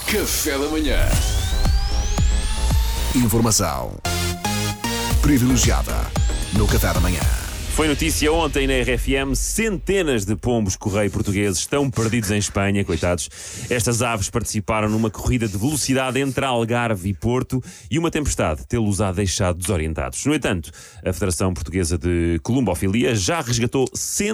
Café da manhã. Informação privilegiada no Café da manhã. Foi notícia ontem na RFM, centenas de pombos correio portugueses estão perdidos em Espanha, coitados. Estas aves participaram numa corrida de velocidade entre Algarve e Porto e uma tempestade tê-los-á deixado desorientados. No entanto, a Federação Portuguesa de Columbofilia já resgatou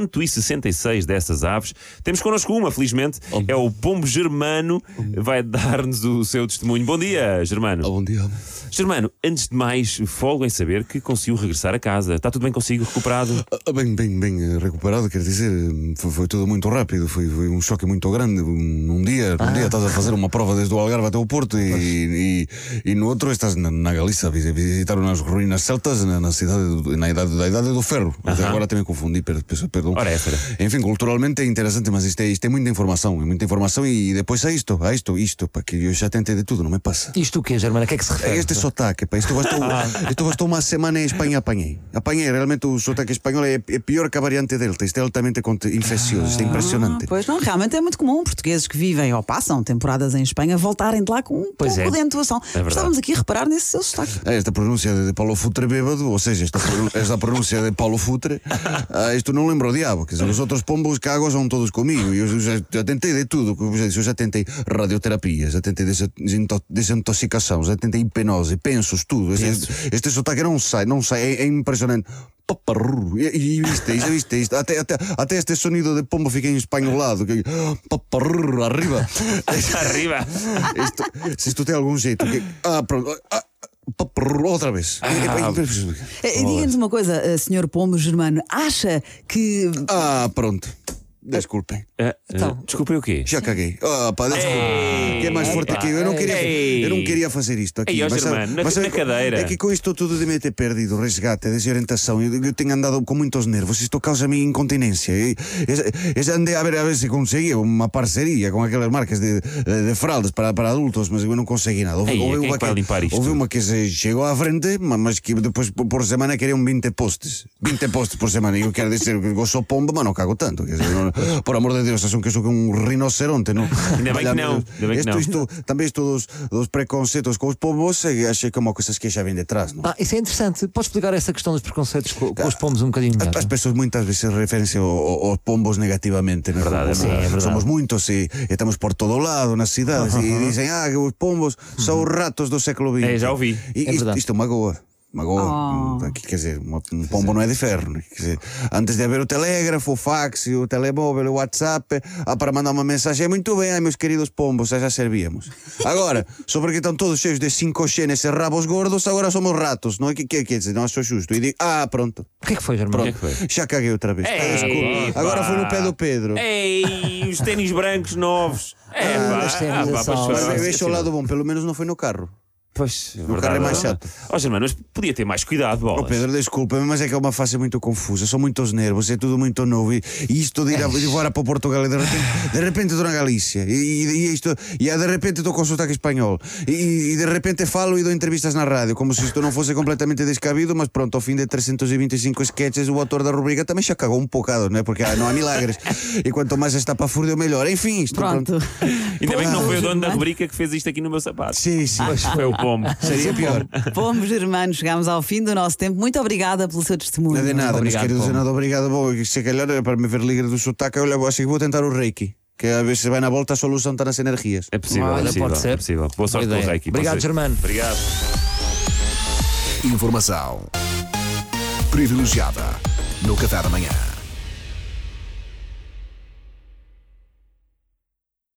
166 dessas aves. Temos connosco uma, felizmente, é o pombo Germano, vai dar-nos o seu testemunho. Bom dia, Germano. Bom dia. Germano, antes de mais, folgo em saber que conseguiu regressar a casa. Está tudo bem consigo, recuperado? Bem recuperado, quer dizer, foi tudo muito rápido, foi um choque muito grande. Num dia estás a fazer uma prova desde o Algarve até o Porto e no outro estás na Galícia a visitar umas ruínas celtas na cidade, da idade do ferro. Agora até me confundi, perdão. Ora, enfim, culturalmente é interessante, mas isto é muita informação e depois há isto, porque eu já tentei de tudo, não me passa. Isto o quê, Germano? A que é que se refere? Este sotaque, pá, isto bastou uma semana em Espanha, apanhei realmente o sotaque espanhol é pior que a variante Delta. Isto é altamente infeccioso, isto é impressionante. Pois não, realmente é muito comum portugueses que vivem ou passam temporadas em Espanha voltarem de lá com um pouco de entoação. Estávamos aqui a reparar nesse seu sotaque. Esta pronúncia de Paulo Futre bêbado, ou seja, esta pronúncia de Paulo Futre, isto não lembro o diabo. Quer dizer, os outros pombos que água são todos comigo. Eu já tentei de tudo. Eu já tentei radioterapia, já tentei desintoxicação, já tentei hipnose, pensos, tudo. Este sotaque não sai, é impressionante. Paparru, e viste isto? Até este sonido de pombo fica espanholado. Paparru, arriba. Arriba. Se isto tem algum jeito. Pronto. Paparru, outra vez. Diga-nos uma coisa, Sr. Pombo Germano, acha que. Pronto. Desculpem. Desculpem o quê? Já caguei. Que é mais forte que eu. Eu não queria fazer isto aqui. Germano, na cadeira. É que com isto tudo de me ter perdido, resgate, desorientação, eu tenho andado com muitos nervos. Isto causa-me incontinência. Eu já andei a ver se conseguia uma parceria com aquelas marcas de fraldas para adultos, mas eu não consegui nada. Houve uma que chegou à frente, mas que depois por semana queriam 20 postes. 20 postes por semana. E eu quero dizer que eu sou pombo, mas não cago tanto. Quer dizer, por amor de Deus, acham que eu sou um rinoceronte, não? Ainda bem que não. Também estou dos preconceitos com os pombos, achei que é uma coisa que já vem de trás, não? Isso é interessante. Podes explicar essa questão dos preconceitos com os pombos um bocadinho melhor? As pessoas muitas vezes referem-se aos pombos negativamente, não? É verdade. Somos muitos e estamos por todo lado nas cidades e dizem que os pombos são os ratos do século XX. Já ouvi. Isto magoa. Quer dizer, um pombo não é de ferro, né? Quer dizer, antes de haver o telégrafo, o fax, o telemóvel, o WhatsApp, para mandar uma mensagem, muito bem, meus queridos pombos, já servíamos. Agora, só porque estão todos cheios de 5G nesses rabos gordos, agora somos ratos, não é? Que quer dizer, não acho justo. E digo, pronto. O que é que foi, Germano? Já caguei outra vez. Agora foi no pé do Pedro. Os ténis brancos novos. Mas deixa o lado bom, pelo menos não foi no carro. Pois, o carro é mais chato. Germano, mas podia ter mais cuidado, bolas. Pedro, desculpa-me, mas é que é uma fase muito confusa. São muitos nervos, é tudo muito novo. E isto de ir embora para Portugal e de repente estou na Galícia. E de repente estou com sotaque espanhol. E de repente falo e dou entrevistas na rádio, como se isto não fosse completamente descabido. Mas pronto, ao fim de 325 sketches, o autor da rubrica também já cagou um bocado, né? Porque não há milagres. E quanto mais está para fúrdio, melhor. Enfim, isto pronto. Ainda bem que não foi o dono da rubrica que fez isto aqui no meu sapato. Sim. Mas foi o pombo. Seria pior. Pombo Germano, chegámos ao fim do nosso tempo. Muito obrigada pelo seu testemunho. Não é de nada, obrigado, meus queridos, obrigado. Se calhar para me ver livre do sotaque, acho que vou tentar o Reiki. Que a ver se vai na volta a solução está nas energias. É possível, pode ser. É possível. Boa sorte com o Reiki. Obrigado, Germano. Obrigado. Informação privilegiada no Café da manhã.